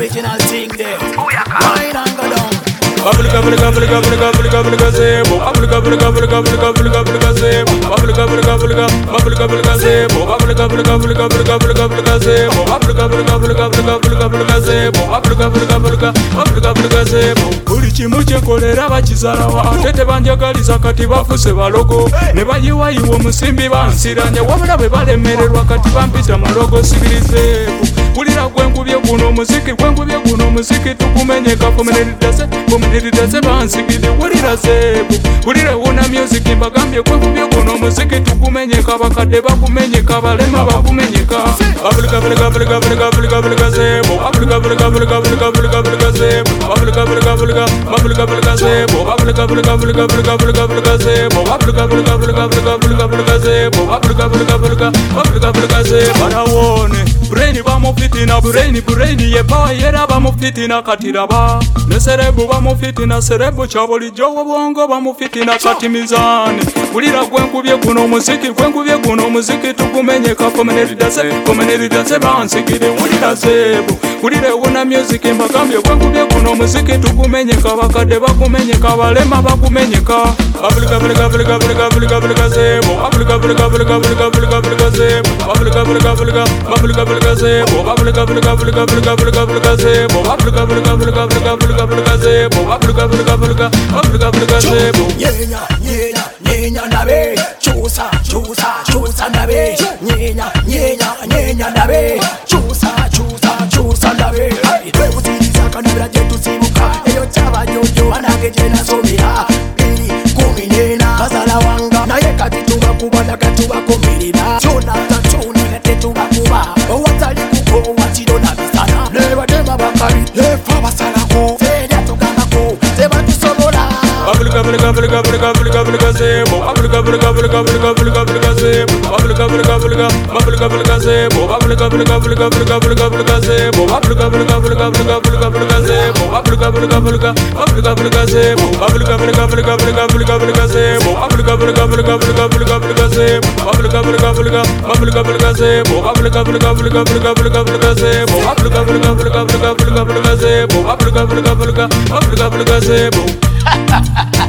original thing there. Wine and go down. Africa, Africa, Africa, Africa, Africa, Africa, Zebo. Africa, Africa, Africa, Africa, Africa, Africa, Zebo. Africa, Africa, Africa, Africa, Africa, Zebo. Africa, Africa, Africa, Africa, Africa, Africa, Zebo. Africa, Africa, Africa, Africa, Africa, Africa, Zebo. Africa, Africa, Africa, Africa, Africa, Zebo. Buli kimu kyekolera bakizalawa ate tebanjagaliza kati bafuse balogo ne bayiwayiwa omusimbi bansiranya wabula bwe balemererwa kati bampita mulogo sibirize kulira gwengubye guno omuziki gwengubye guno omuziki tukumenyeka komeneridase bansigide wulira zebu wulira wona music mbagambye gwengubye guno omuziki tukumenyeka bakadde bakumenyeka balema bakumenyeka Africa Africa Africa Africa Africa Africa zebu Africa Africa Africa Africa Africa Africa zebu Africa Africa Africa Africa Africa zebu Africa Africa Africa Africa Africa Africa zebu Africa Africa Africa Africa Africa Africa zebu Africa Africa Africa Africa Africa zebu barawone brain bamufitina brain ye power yera bamufitina katiraba ne cerebro bamufitina cerebro chabulijjo obwongo bamufitina kati mizani kulira gwengubye guno omuziki tukumenyeka komeneridase bansigire wulira zebu kulira wona music mbagambye gwengubye guno omuziki tukumenyeka bakadde bakumenyeka balema bakumenyeka Africa Africa Africa Africa Africa Africa zebu Africa Africa Africa Africa Africa Africa zebu Africa Africa Africa Africa Africa zebu Africa Africa Africa Africa Africa Africa zebu Africa Africa Africa Africa Africa Africa zebu Africa Africa Africa Africa Africa zebu Nyenya nyenya nyenya nabe chusa chusa chusa nabe nyenya nyenya nyenya nabe chusa chusa chusa nabe webuziriza kanura jetu sibuka eyo chaba jojo anagejena somira ili kuminena kasala wanga naye kati tubakubana katubakomirira chona tachona tetubakuba owatali kuko watiro nabisana nebatema bakari lefa basalako teda tugambako tebatusobola Africa Africa Africa Africa Africa Africa zebu Africa Africa Africa Africa Africa Africa zebu Africa Africa Africa Africa Africa zebu Africa Africa Africa Africa Africa Africa zebu Africa Africa Africa Africa Africa Africa zebu Africa Africa Africa Africa Africa zebu Africa Africa Africa Africa Africa Africa zebu Africa Africa Africa Africa Africa Africa zebu Africa Africa Africa Africa Africa zebu Africa Africa Africa Africa Africa Africa zebu Africa Africa Africa Africa Africa Africa zebu Africa Africa Africa Africa Africa zebu